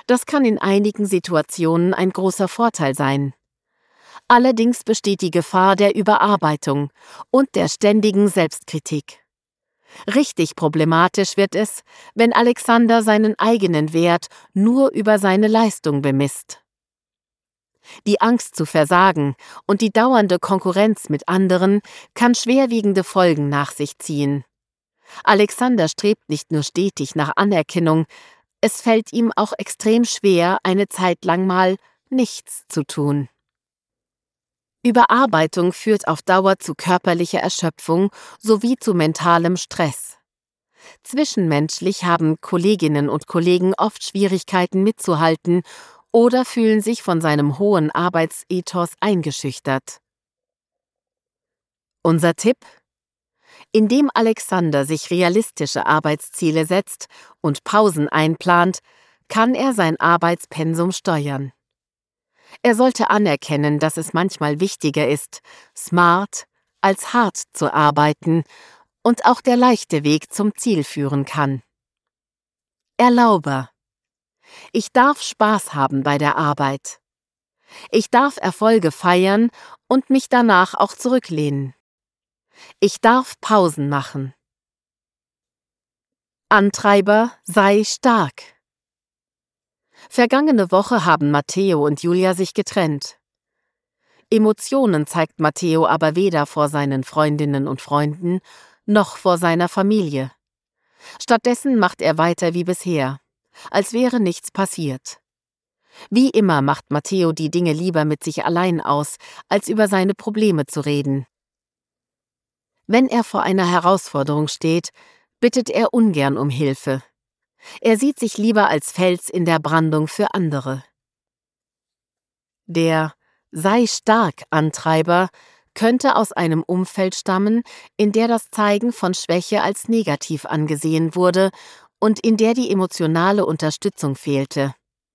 Das kann in einigen Situationen ein großer Vorteil sein. Allerdings besteht die Gefahr der Überarbeitung und der ständigen Selbstkritik. Richtig problematisch wird es, wenn Alexander seinen eigenen Wert nur über seine Leistung bemisst. Die Angst zu versagen und die dauernde Konkurrenz mit anderen kann schwerwiegende Folgen nach sich ziehen. Alexander strebt nicht nur stetig nach Anerkennung, es fällt ihm auch extrem schwer, eine Zeit lang mal nichts zu tun. Überarbeitung führt auf Dauer zu körperlicher Erschöpfung sowie zu mentalem Stress. Zwischenmenschlich haben Kolleginnen und Kollegen oft Schwierigkeiten mitzuhalten oder fühlen sich von seinem hohen Arbeitsethos eingeschüchtert. Unser Tipp? Indem Alexander sich realistische Arbeitsziele setzt und Pausen einplant, kann er sein Arbeitspensum steuern. Er sollte anerkennen, dass es manchmal wichtiger ist, smart als hart zu arbeiten und auch der leichte Weg zum Ziel führen kann. Erlaube. Ich darf Spaß haben bei der Arbeit. Ich darf Erfolge feiern und mich danach auch zurücklehnen. Ich darf Pausen machen. Antreiber, sei stark. Vergangene Woche haben Matteo und Julia sich getrennt. Emotionen zeigt Matteo aber weder vor seinen Freundinnen und Freunden noch vor seiner Familie. Stattdessen macht er weiter wie bisher, als wäre nichts passiert. Wie immer macht Matteo die Dinge lieber mit sich allein aus, als über seine Probleme zu reden. Wenn er vor einer Herausforderung steht, bittet er ungern um Hilfe. Er sieht sich lieber als Fels in der Brandung für andere. Der Sei-stark-Antreiber könnte aus einem Umfeld stammen, in der das Zeigen von Schwäche als negativ angesehen wurde und in der die emotionale Unterstützung fehlte.